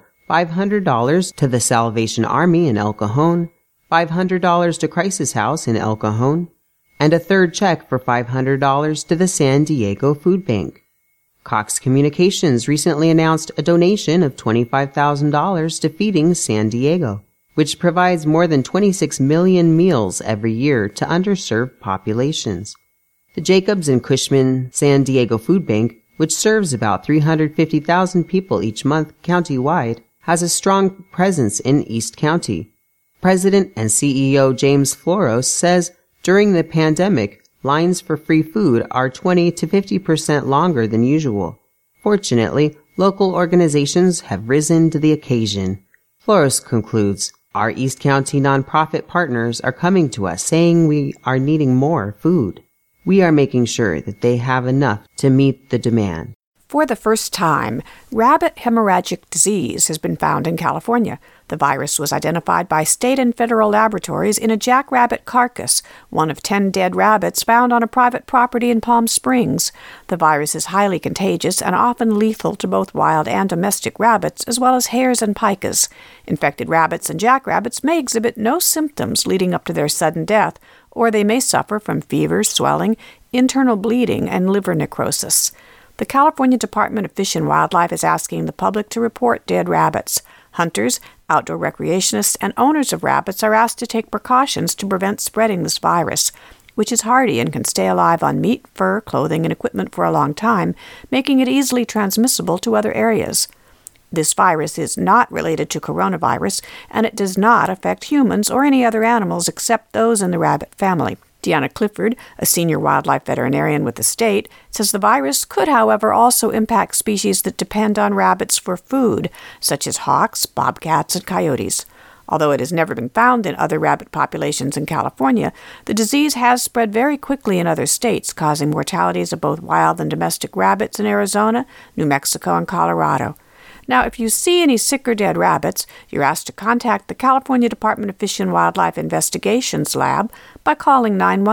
Speaker 3: $500 to the Salvation Army in El Cajon, $500 to Crisis House in El Cajon, and a third check for $500 to the San Diego Food Bank. Cox Communications recently announced a donation of $25,000 to Feeding San Diego, which provides more than 26 million meals every year to underserved populations. The Jacobs and Cushman San Diego Food Bank, which serves about 350,000 people each month countywide, has a strong presence in East County. President and CEO James Floros says during the pandemic, lines for free food are 20 to 50% longer than usual. Fortunately, local organizations have risen to the occasion. Floros concludes, our East County nonprofit partners are coming to us saying we are needing more food. We are making sure that they have enough to meet the demand.
Speaker 2: For the first time, rabbit hemorrhagic disease has been found in California. The virus was identified by state and federal laboratories in a jackrabbit carcass, one of 10 dead rabbits found on a private property in Palm Springs. The virus is highly contagious and often lethal to both wild and domestic rabbits, as well as hares and pikas. Infected rabbits and jackrabbits may exhibit no symptoms leading up to their sudden death, or they may suffer from fever, swelling, internal bleeding, and liver necrosis. The California Department of Fish and Wildlife is asking the public to report dead rabbits. Hunters, outdoor recreationists, and owners of rabbits are asked to take precautions to prevent spreading this virus, which is hardy and can stay alive on meat, fur, clothing, and equipment for a long time, making it easily transmissible to other areas. This virus is not related to coronavirus, and it does not affect humans or any other animals except those in the rabbit family. Deanna Clifford, a senior wildlife veterinarian with the state, says the virus could, however, also impact species that depend on rabbits for food, such as hawks, bobcats, and coyotes. Although it has never been found in other rabbit populations in California, the disease has spread very quickly in other states, causing mortalities of both wild and domestic rabbits in Arizona, New Mexico, and Colorado. Now, if you see any sick or dead rabbits, you're asked to contact the California Department of Fish and Wildlife Investigations Lab by calling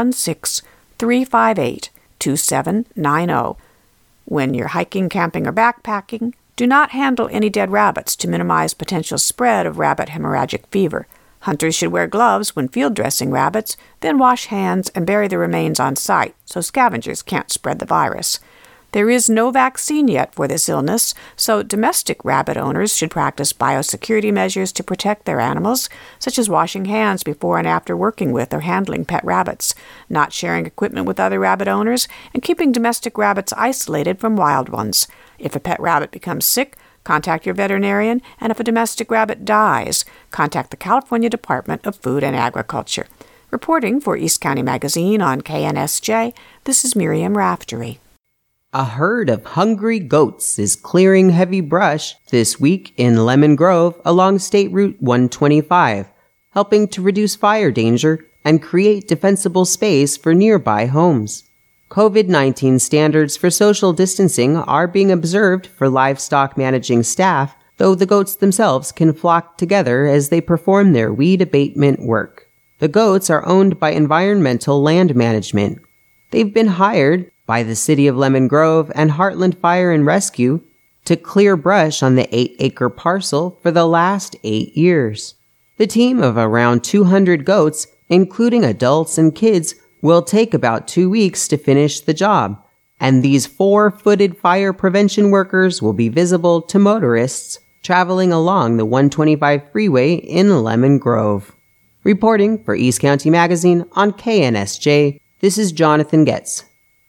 Speaker 2: 916-358-2790. When you're hiking, camping, or backpacking, do not handle any dead rabbits to minimize potential spread of rabbit hemorrhagic fever. Hunters should wear gloves when field dressing rabbits, then wash hands and bury the remains on site so scavengers can't spread the virus. There is no vaccine yet for this illness, so domestic rabbit owners should practice biosecurity measures to protect their animals, such as washing hands before and after working with or handling pet rabbits, not sharing equipment with other rabbit owners, and keeping domestic rabbits isolated from wild ones. If a pet rabbit becomes sick, contact your veterinarian, and if a domestic rabbit dies, contact the California Department of Food and Agriculture. Reporting for East County Magazine on KNSJ, this is Miriam Raftery.
Speaker 3: A herd of hungry goats is clearing heavy brush this week in Lemon Grove along State Route 125, helping to reduce fire danger and create defensible space for nearby homes. COVID-19 standards for social distancing are being observed for livestock managing staff, though the goats themselves can flock together as they perform their weed abatement work. The goats are owned by Environmental Land Management. They've been hired by the City of Lemon Grove and Heartland Fire and Rescue to clear brush on the 8-acre parcel for the last 8 years. The team of around 200 goats, including adults and kids, will take about 2 weeks to finish the job, and these 4-footed fire prevention workers will be visible to motorists traveling along the 125 freeway in Lemon Grove. Reporting for East County Magazine on KNSJ, this is Jonathan Getz.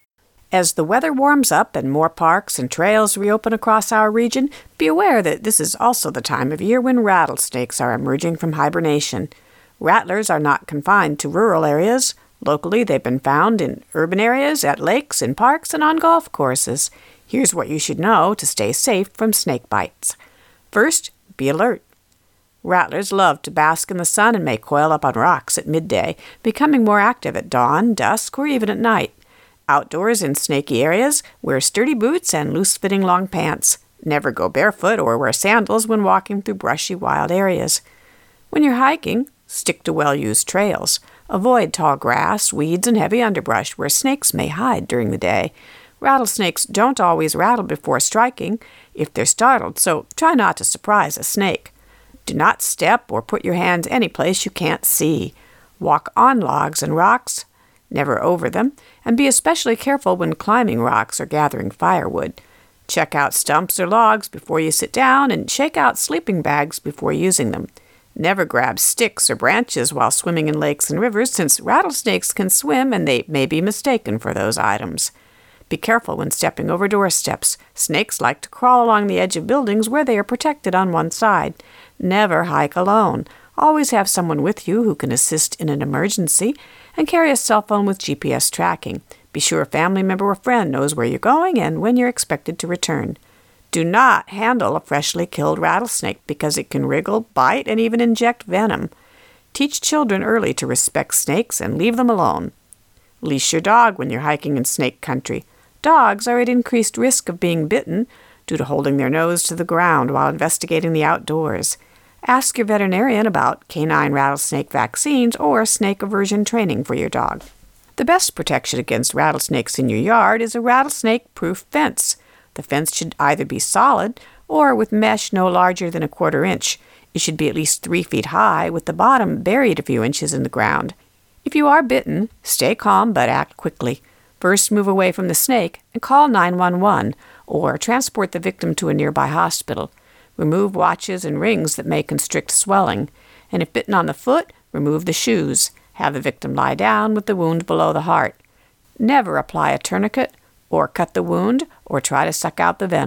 Speaker 2: As the weather warms up and more parks and trails reopen across our region, be aware that this is also the time of year when rattlesnakes are emerging from hibernation. Rattlers are not confined to rural areas. Locally, they've been found in urban areas, at lakes, in parks, and on golf courses. Here's what you should know to stay safe from snake bites. First, be alert. Rattlers love to bask in the sun and may coil up on rocks at midday, becoming more active at dawn, dusk, or even at night. Outdoors in snaky areas, wear sturdy boots and loose-fitting long pants. Never go barefoot or wear sandals when walking through brushy, wild areas. When you're hiking, stick to well-used trails. Avoid tall grass, weeds, and heavy underbrush where snakes may hide during the day. Rattlesnakes don't always rattle before striking if they're startled, so try not to surprise a snake. Do not step or put your hands any place you can't see. Walk on logs and rocks, never over them, and be especially careful when climbing rocks or gathering firewood. Check out stumps or logs before you sit down and shake out sleeping bags before using them. Never grab sticks or branches while swimming in lakes and rivers, since rattlesnakes can swim and they may be mistaken for those items. Be careful when stepping over doorsteps. Snakes like to crawl along the edge of buildings where they are protected on one side. Never hike alone. Always have someone with you who can assist in an emergency, and carry a cell phone with GPS tracking. Be sure a family member or friend knows where you're going and when you're expected to return. Do not handle a freshly killed rattlesnake because it can wriggle, bite, and even inject venom. Teach children early to respect snakes and leave them alone. Leash your dog when you're hiking in snake country. Dogs are at increased risk of being bitten due to holding their nose to the ground while investigating the outdoors. Ask your veterinarian about canine rattlesnake vaccines or snake aversion training for your dog. The best protection against rattlesnakes in your yard is a rattlesnake-proof fence. The fence should either be solid or with mesh no larger than 1/4 inch. It should be at least 3 feet high, with the bottom buried a few inches in the ground. If you are bitten, stay calm but act quickly. First, move away from the snake and call 911 or transport the victim to a nearby hospital. Remove watches and rings that may constrict swelling, and if bitten on the foot, remove the shoes. Have the victim lie down with the wound below the heart. Never apply a tourniquet or cut the wound or try to suck out the venom.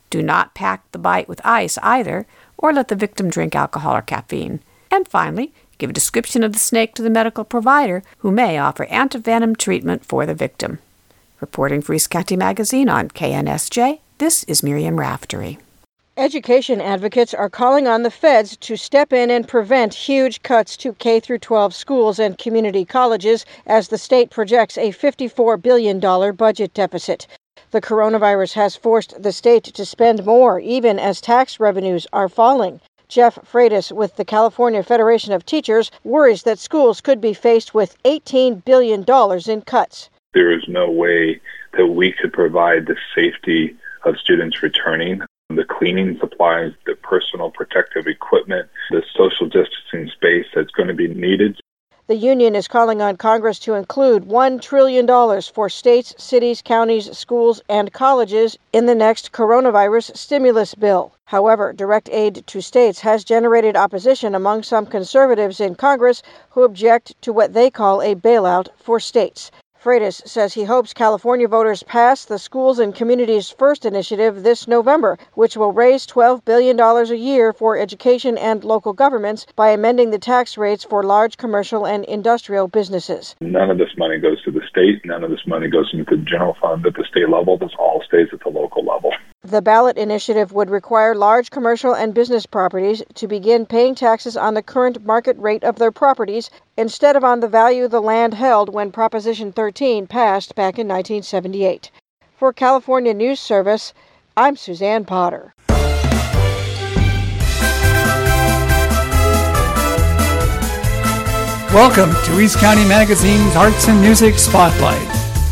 Speaker 2: Do not pack the bite with ice either, or let the victim drink alcohol or caffeine. And finally, give a description of the snake to the medical provider, who may offer antivenom treatment for the victim. Reporting for East County Magazine on KNSJ, this is Miriam Raftery.
Speaker 5: Education advocates are calling on the feds to step in and prevent huge cuts to K-12 schools and community colleges as the state projects a $54 billion budget deficit. The coronavirus has forced the state to spend more, even as tax revenues are falling. Jeff Freitas with the California Federation of Teachers worries that schools could be faced with $18 billion in cuts.
Speaker 6: There is no way that we could provide the safety of students returning, the cleaning supplies, the personal protective equipment, the social distancing space that's going to be needed.
Speaker 5: The union is calling on Congress to include $1 trillion for states, cities, counties, schools, and colleges in the next coronavirus stimulus bill. However, direct aid to states has generated opposition among some conservatives in Congress who object to what they call a bailout for states. Freitas says he hopes California voters pass the Schools and Communities First initiative this November, which will raise $12 billion a year for education and local governments by amending the tax rates for large commercial and industrial businesses.
Speaker 6: None of this money goes to the state. None of this money goes into the general fund at the state level. This all stays at the local level.
Speaker 5: The ballot initiative would require large commercial and business properties to begin paying taxes on the current market rate of their properties instead of on the value of the land held when Proposition 13 passed back in 1978. For California News Service, I'm Suzanne Potter.
Speaker 7: Welcome to East County Magazine's Arts and Music Spotlight.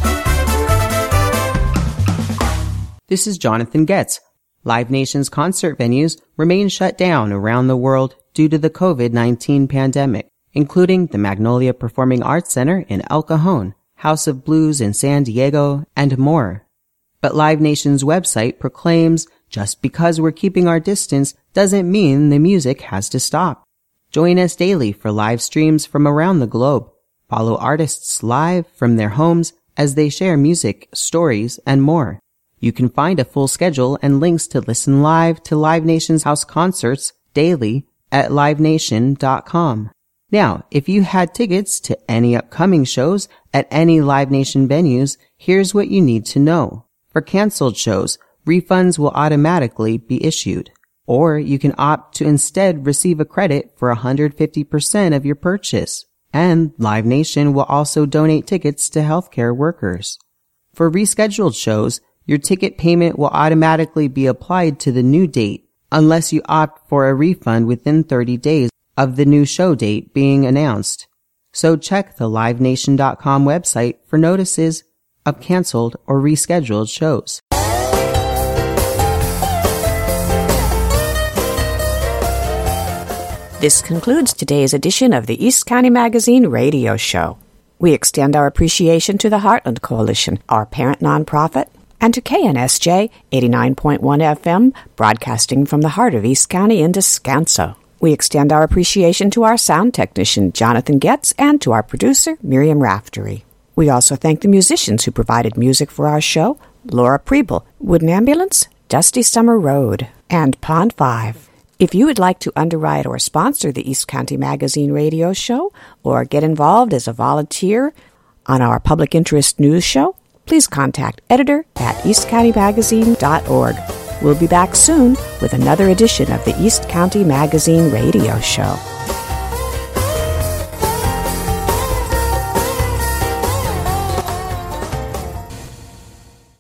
Speaker 3: This is Jonathan Getz. Live Nation's concert venues remain shut down around the world due to the COVID-19 pandemic, including the Magnolia Performing Arts Center in El Cajon, House of Blues in San Diego, and more. But Live Nation's website proclaims just because we're keeping our distance doesn't mean the music has to stop. Join us daily for live streams from around the globe. Follow artists live from their homes as they share music, stories, and more. You can find a full schedule and links to listen live to Live Nation's house concerts daily at livenation.com. Now, if you had tickets to any upcoming shows at any Live Nation venues, here's what you need to know. For canceled shows, refunds will automatically be issued. Or you can opt to instead receive a credit for 150% of your purchase. And Live Nation will also donate tickets to healthcare workers. For rescheduled shows, your ticket payment will automatically be applied to the new date unless you opt for a refund within 30 days of the new show date being announced. So check the LiveNation.com website for notices of canceled or rescheduled shows.
Speaker 2: This concludes today's edition of the East County Magazine radio show. We extend our appreciation to the Heartland Coalition, our parent nonprofit, and to KNSJ 89.1 FM, broadcasting from the heart of East County in Descanso. We extend our appreciation to our sound technician, Jonathan Getz, and to our producer, Miriam Raftery. We also thank the musicians who provided music for our show, Laura Preble, Wooden Ambulance, Dusty Summer Road, and Pond 5. If you would like to underwrite or sponsor the East County Magazine radio show, or get involved as a volunteer on our public interest news show, please contact editor@eastcountymagazine.org. We'll be back soon with another edition of the East County Magazine radio show.